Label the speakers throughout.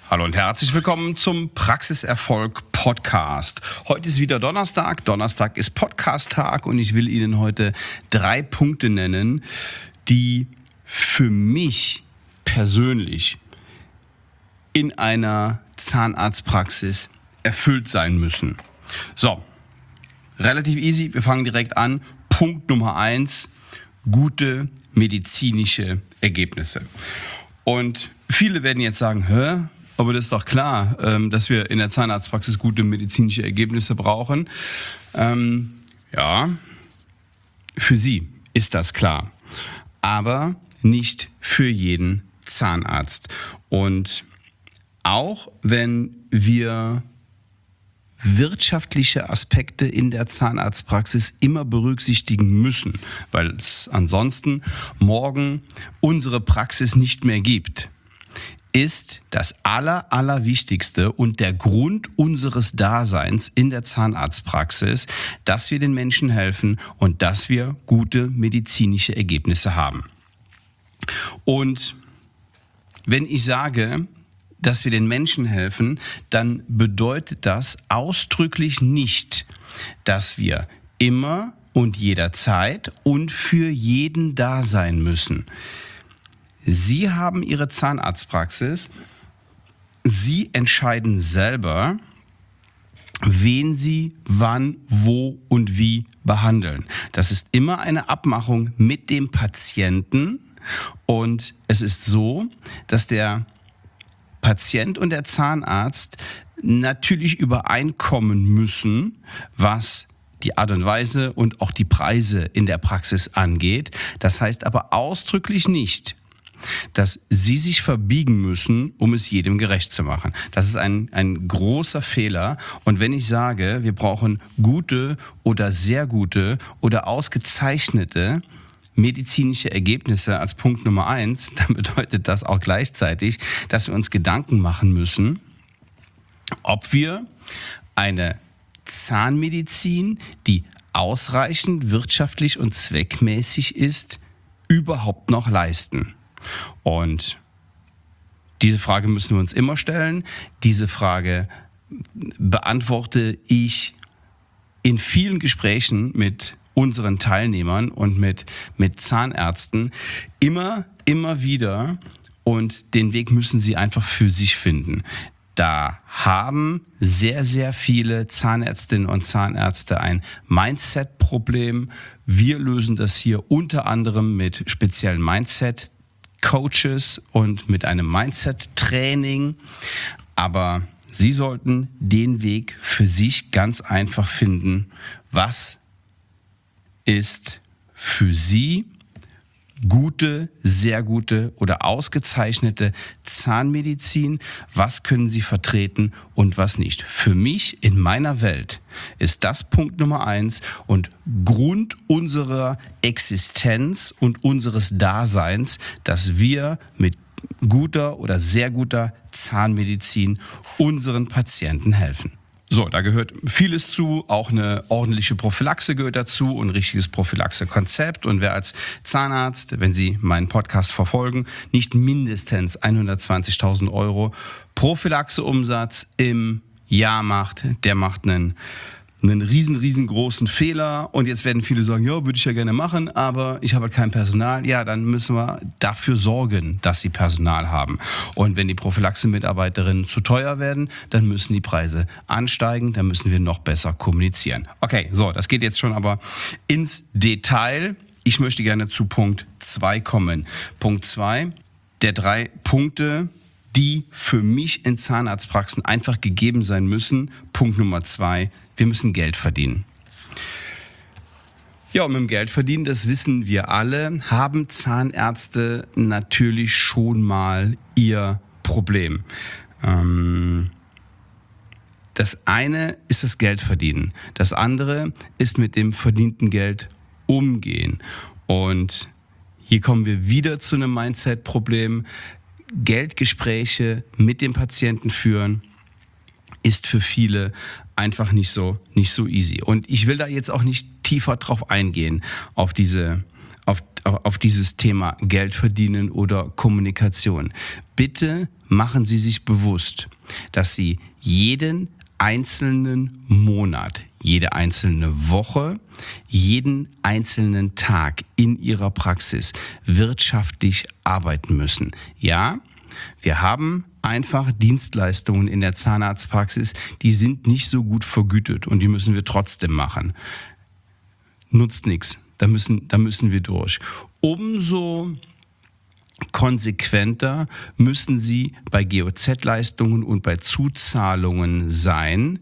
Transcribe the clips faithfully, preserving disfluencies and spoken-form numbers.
Speaker 1: Hallo und herzlich willkommen zum Praxiserfolg Podcast. Heute ist wieder Donnerstag. Donnerstag ist Podcast-Tag und ich will Ihnen heute drei Punkte nennen, die für mich persönlich in einer Zahnarztpraxis erfüllt sein müssen. So, relativ easy. Wir fangen direkt an. Punkt Nummer eins, gute medizinische Ergebnisse. Und viele werden jetzt sagen, hä? Aber das ist doch klar, dass wir in der Zahnarztpraxis gute medizinische Ergebnisse brauchen. Ähm, ja, für Sie ist das klar, aber nicht für jeden Zahnarzt. Und auch wenn wir wirtschaftliche Aspekte in der Zahnarztpraxis immer berücksichtigen müssen, weil es ansonsten morgen unsere Praxis nicht mehr gibt, ist das Aller, Allerwichtigste und der Grund unseres Daseins in der Zahnarztpraxis, dass wir den Menschen helfen und dass wir gute medizinische Ergebnisse haben. Und wenn ich sage, dass wir den Menschen helfen, dann bedeutet das ausdrücklich nicht, dass wir immer und jederzeit und für jeden da sein müssen. Sie haben Ihre Zahnarztpraxis. Sie entscheiden selber, wen Sie wann, wo und wie behandeln. Das ist immer eine Abmachung mit dem Patienten. Und es ist so, dass der Patient und der Zahnarzt natürlich übereinkommen müssen, was die Art und Weise und auch die Preise in der Praxis angeht. Das heißt aber ausdrücklich nicht, dass Sie sich verbiegen müssen, um es jedem gerecht zu machen. Das ist ein, ein großer Fehler. Und wenn ich sage, wir brauchen gute oder sehr gute oder ausgezeichnete medizinische Ergebnisse als Punkt Nummer eins, dann bedeutet das auch gleichzeitig, dass wir uns Gedanken machen müssen, ob wir eine Zahnmedizin, die ausreichend wirtschaftlich und zweckmäßig ist, überhaupt noch leisten. Und diese Frage müssen wir uns immer stellen. Diese Frage beantworte ich in vielen Gesprächen mit unseren Teilnehmern und mit, mit Zahnärzten immer, immer wieder. Und den Weg müssen sie einfach für sich finden. Da haben sehr, sehr viele Zahnärztinnen und Zahnärzte ein Mindset-Problem. Wir lösen das hier unter anderem mit speziellen Mindset-Coaches und mit einem Mindset-Training. Aber Sie sollten den Weg für sich ganz einfach finden, was ist für Sie gute, sehr gute oder ausgezeichnete Zahnmedizin? Was können Sie vertreten und was nicht? Für mich in meiner Welt ist das Punkt Nummer eins und Grund unserer Existenz und unseres Daseins, dass wir mit guter oder sehr guter Zahnmedizin unseren Patienten helfen. So, da gehört vieles zu, auch eine ordentliche Prophylaxe gehört dazu und ein richtiges Prophylaxe-Konzept. Und wer als Zahnarzt, wenn Sie meinen Podcast verfolgen, nicht mindestens hundertzwanzigtausend Euro Prophylaxe-Umsatz im Jahr macht, der macht einen, einen riesen, riesengroßen Fehler. Und jetzt werden viele sagen, ja, würde ich ja gerne machen, aber ich habe halt kein Personal. Ja, dann müssen wir dafür sorgen, dass Sie Personal haben. Und wenn die Prophylaxe-Mitarbeiterinnen zu teuer werden, dann müssen die Preise ansteigen, dann müssen wir noch besser kommunizieren. Okay, so, das geht jetzt schon aber ins Detail. Ich möchte gerne zu Punkt zwei kommen. Punkt zwei, der drei Punkte, die für mich in Zahnarztpraxen einfach gegeben sein müssen. Punkt Nummer zwei, wir müssen Geld verdienen. Ja, und mit dem Geld verdienen, das wissen wir alle, haben Zahnärzte natürlich schon mal ihr Problem. Ähm, das eine ist das Geld verdienen. Das andere ist mit dem verdienten Geld umgehen. Und hier kommen wir wieder zu einem Mindset-Problem. Geldgespräche mit dem Patienten führen ist für viele einfach nicht so, nicht so easy. Und ich will da jetzt auch nicht tiefer drauf eingehen, auf diese, auf, auf dieses Thema Geld verdienen oder Kommunikation. Bitte machen Sie sich bewusst, dass Sie jeden einzelnen Monat, jede einzelne Woche, jeden einzelnen Tag in Ihrer Praxis wirtschaftlich arbeiten müssen. Ja, wir haben einfach Dienstleistungen in der Zahnarztpraxis, die sind nicht so gut vergütet und die müssen wir trotzdem machen. Nutzt nichts, da müssen, da müssen wir durch. Umso konsequenter müssen Sie bei G O Z-Leistungen und bei Zuzahlungen sein.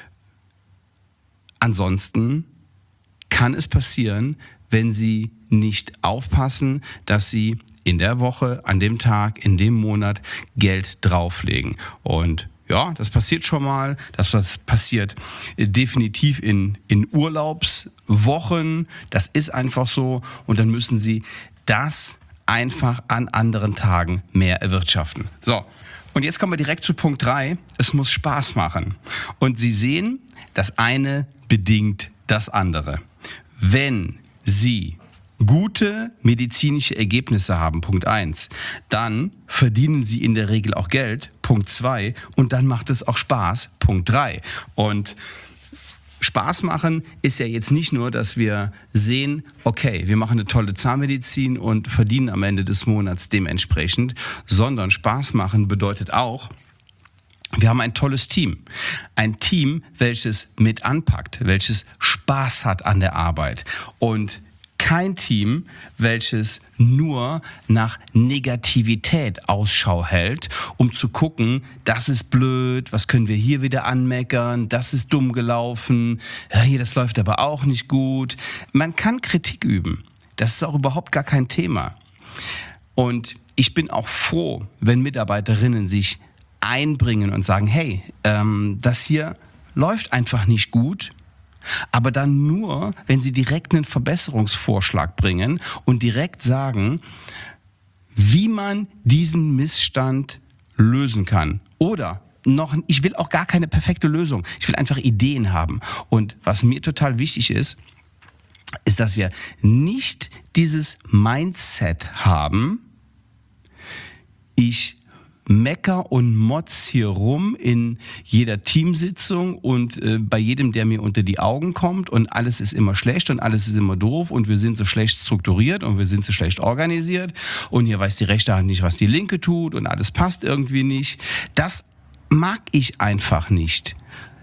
Speaker 1: Ansonsten kann es passieren, wenn Sie nicht aufpassen, dass Sie in der Woche, an dem Tag, in dem Monat Geld drauflegen. Und ja, das passiert schon mal. Das was passiert definitiv in, in Urlaubswochen. Das ist einfach so. Und dann müssen Sie das einfach an anderen Tagen mehr erwirtschaften. So, und jetzt kommen wir direkt zu Punkt drei. Es muss Spaß machen. Und Sie sehen, das eine bedingt das andere. Wenn Sie gute medizinische Ergebnisse haben, Punkt eins, dann verdienen Sie in der Regel auch Geld, Punkt zwei, und dann macht es auch Spaß, Punkt drei. Und Spaß machen ist ja jetzt nicht nur, dass wir sehen, okay, wir machen eine tolle Zahnmedizin und verdienen am Ende des Monats dementsprechend, sondern Spaß machen bedeutet auch, wir haben ein tolles Team. Ein Team, welches mit anpackt, welches Spaß hat an der Arbeit. Und kein Team, welches nur nach Negativität Ausschau hält, um zu gucken, das ist blöd, was können wir hier wieder anmeckern, das ist dumm gelaufen, ja, hier, das läuft aber auch nicht gut. Man kann Kritik üben. Das ist auch überhaupt gar kein Thema. Und ich bin auch froh, wenn Mitarbeiterinnen sich einbringen und sagen, hey, ähm, das hier läuft einfach nicht gut, aber dann nur, wenn sie direkt einen Verbesserungsvorschlag bringen und direkt sagen, wie man diesen Missstand lösen kann. Oder noch, ich will auch gar keine perfekte Lösung, ich will einfach Ideen haben. Und was mir total wichtig ist, ist, dass wir nicht dieses Mindset haben, ich mecker und motz hier rum in jeder Teamsitzung und äh, bei jedem, der mir unter die Augen kommt, und alles ist immer schlecht und alles ist immer doof und wir sind so schlecht strukturiert und wir sind so schlecht organisiert und hier weiß die rechte Hand nicht, was die linke tut und alles passt irgendwie nicht. Das mag ich einfach nicht.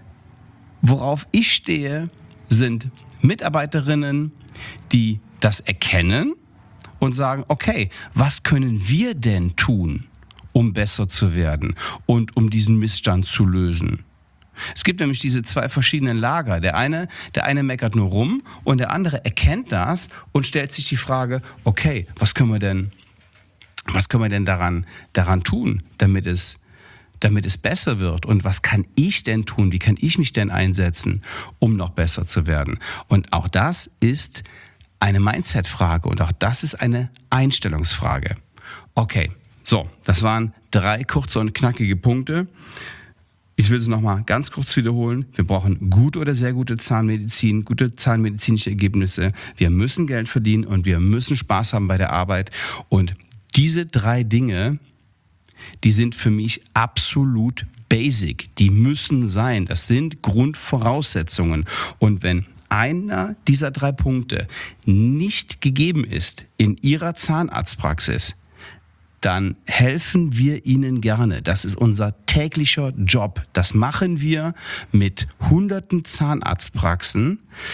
Speaker 1: Worauf ich stehe, sind Mitarbeiterinnen, die das erkennen und sagen, okay, was können wir denn tun, um besser zu werden und um diesen Missstand zu lösen? Es gibt nämlich diese zwei verschiedenen Lager. Der eine, der eine meckert nur rum und der andere erkennt das und stellt sich die Frage, okay, was können wir denn, was können wir denn daran, daran tun, damit es, damit es besser wird? Und was kann ich denn tun? Wie kann ich mich denn einsetzen, um noch besser zu werden? Und auch das ist eine Mindset-Frage und auch das ist eine Einstellungsfrage. Okay. So, das waren drei kurze und knackige Punkte. Ich will es nochmal ganz kurz wiederholen. Wir brauchen gute oder sehr gute Zahnmedizin, gute zahnmedizinische Ergebnisse. Wir müssen Geld verdienen und wir müssen Spaß haben bei der Arbeit. Und diese drei Dinge, die sind für mich absolut basic. Die müssen sein. Das sind Grundvoraussetzungen. Und wenn einer dieser drei Punkte nicht gegeben ist in Ihrer Zahnarztpraxis, dann helfen wir Ihnen gerne. Das ist unser täglicher Job. Das machen wir mit hunderten Zahnarztpraxen.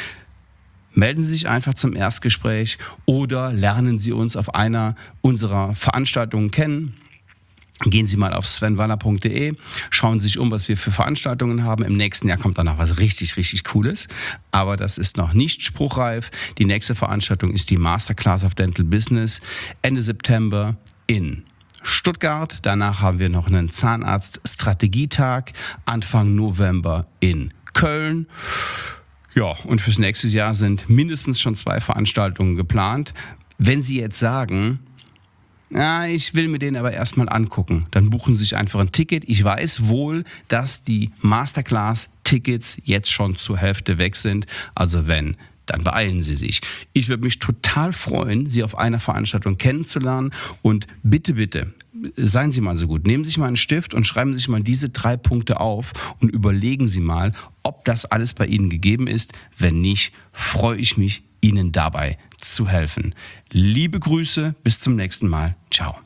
Speaker 1: Melden Sie sich einfach zum Erstgespräch oder lernen Sie uns auf einer unserer Veranstaltungen kennen. Gehen Sie mal auf sven waller punkt de, schauen Sie sich um, was wir für Veranstaltungen haben. Im nächsten Jahr kommt dann noch was richtig, richtig Cooles. Aber das ist noch nicht spruchreif. Die nächste Veranstaltung ist die Masterclass of Dental Business Ende September in Stuttgart. Danach haben wir noch einen Zahnarzt-Strategietag Anfang November in Köln. Ja, und fürs nächste Jahr sind mindestens schon zwei Veranstaltungen geplant. Wenn Sie jetzt sagen, na, ich will mir den aber erstmal angucken, dann buchen Sie sich einfach ein Ticket. Ich weiß wohl, dass die Masterclass-Tickets jetzt schon zur Hälfte weg sind. Also wenn dann beeilen Sie sich. Ich würde mich total freuen, Sie auf einer Veranstaltung kennenzulernen und bitte, bitte, seien Sie mal so gut, nehmen Sie sich mal einen Stift und schreiben Sie sich mal diese drei Punkte auf und überlegen Sie mal, ob das alles bei Ihnen gegeben ist. Wenn nicht, freue ich mich, Ihnen dabei zu helfen. Liebe Grüße, bis zum nächsten Mal. Ciao.